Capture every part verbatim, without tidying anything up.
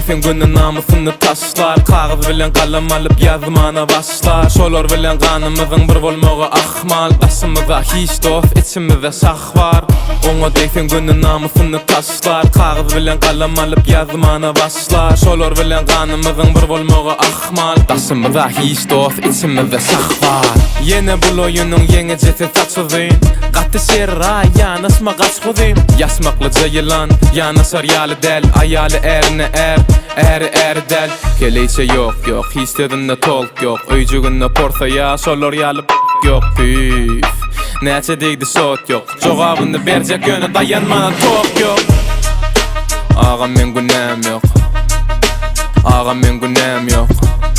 deyfen günün namusunu taşlar. Kağız bilen kalem alıp yazmana başlar. Şolar bilen kanımızın bir bolmagy ahmal. Daşymyza hiç dost, içimizde şah var. Oňa deyfen günün namusunu taşlar. Kağız bilen kalem alıp yazmana başlar. Şolar bilen kanımızın bir bolmagy ahmal. Daşymyza hiç dost, içimizde şah var. Yine bul oyunun yeni ceti saçıdyn. Gatty şerra yanasma gaçgudyn. Yasmakly jayılan yanasar ýaly del. Aýaly erine er, eri eri del. Keleyçe yok yok, hislerinde tolk yok. Öýjügünde porsa ya, şolar ýaly yok. Üf, näçe diýdi sot yok. Jogabyny berjek ýöne dayanmana tok yok. Agam men günäm yok. Agam men günäm yok.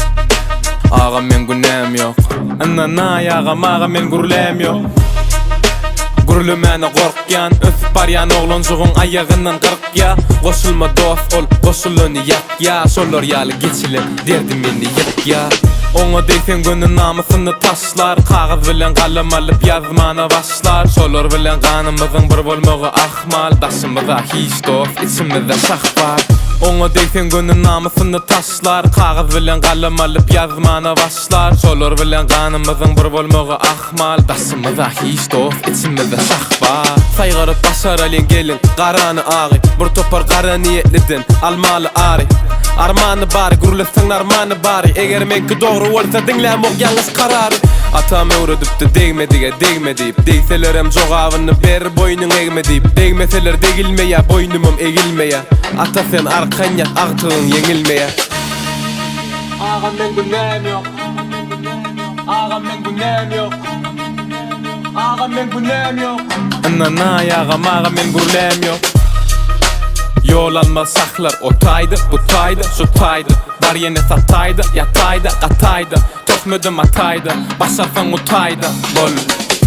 Agam men günäm yok. Anna agam agam men gurulem yok. Gurulmana gorkyan, ösüp baryan oglanjygyň aýagyndan gyrkya. Goşulma dost ol, goşuluny ýakya. Şolar ýaly geçilen derdim meni ýakya. Oňa deysen günün namusyny taşlar. Kağız bilen kalem alyp yazmana başlar. Şolar bilen kanymyzyň bir bolmagy ahmal. Daşymyza hiç dost, içimizde şah var. Oňa deysen günün namusyny taşlar. Kağız bilen kalem alyp yazmana başlar. Şolar bilen kanymyzyň bir bolmagy ahmal. Daşymyza hiç dost, içimizde şah var. Saýgaryp başar alyn gelin, garany agy. Bir topar gara niýetlidin, almaly ary. Armany bary, gurulsaň armany bary. Eger menki dogry bolsa diňlämok ýalňyş karary. Atam öwredipdi degmedige degme diýip. Degselerem jogabyny ber, boýnuň egme diýip. Degmeseler degilmeýä, boýnumam egilmeýä. Ata sen arkan ýat, agtygyň ýeňilmeýä. Agam men günäm ýok. Agam men günäm ýok. Agam men günäm ýok. Anna agam agam men gurulem ýok. Yol almaz saklar o taydı, bu taydı, şu taydı. Bar yine sataydı, yataydı, kataydı. Tokmödüm ataydı, başarsan utaydı. Lol.